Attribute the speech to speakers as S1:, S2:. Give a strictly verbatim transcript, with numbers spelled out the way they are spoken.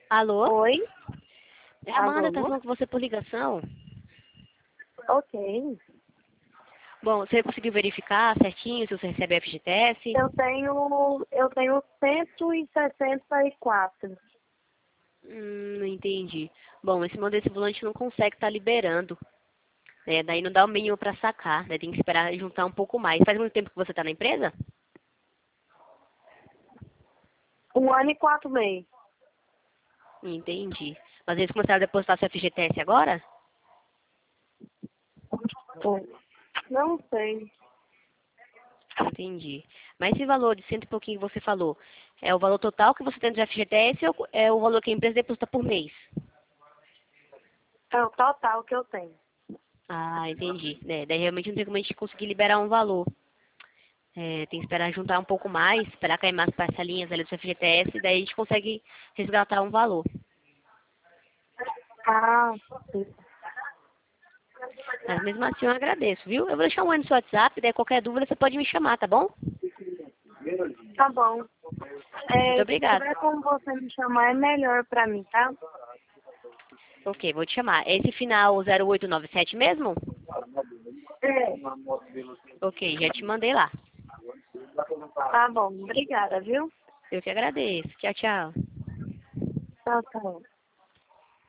S1: Alô?
S2: Oi?
S1: É a Amanda, tá
S2: Alô?
S1: falando com você por ligação.
S2: Ok.
S1: Bom, você conseguiu verificar certinho se você recebe F G T S?
S2: Eu tenho, eu tenho cento e sessenta e quatro.
S1: Hum, não entendi. Bom, esse modelo desse volante não consegue estar liberando. Né? Daí não dá o mínimo para sacar, né? Tem que esperar juntar um pouco mais. Faz muito tempo que você está na empresa?
S2: Um ano e quatro meses.
S1: Entendi. Mas eles começaram a depositar seu F G T S agora?
S2: Foi. Não sei.
S1: Entendi. Mas esse valor de cento e pouquinho que você falou, é o valor total que você tem de F G T S ou é o valor que a empresa deposita por mês?
S2: É o total que eu tenho.
S1: Ah, entendi. Né? Daí realmente não tem como a gente conseguir liberar um valor. É, tem que esperar juntar um pouco mais, esperar cair mais parcelinhas ali do seu F G T S, daí a gente consegue resgatar um valor.
S2: Ah, sim.
S1: Mas mesmo assim eu agradeço, viu? Eu vou deixar um oi no seu WhatsApp, daí qualquer dúvida você pode me chamar, tá bom?
S2: Tá bom.
S1: Muito
S2: É, se
S1: obrigada.
S2: tiver como você me chamar, é melhor pra mim, tá?
S1: Ok, vou te chamar. É esse final zero oito nove sete mesmo?
S2: É.
S1: Ok, já te mandei lá.
S2: Tá bom. Obrigada, viu?
S1: Eu que agradeço. Tchau, tchau.
S2: Tá, tá bom.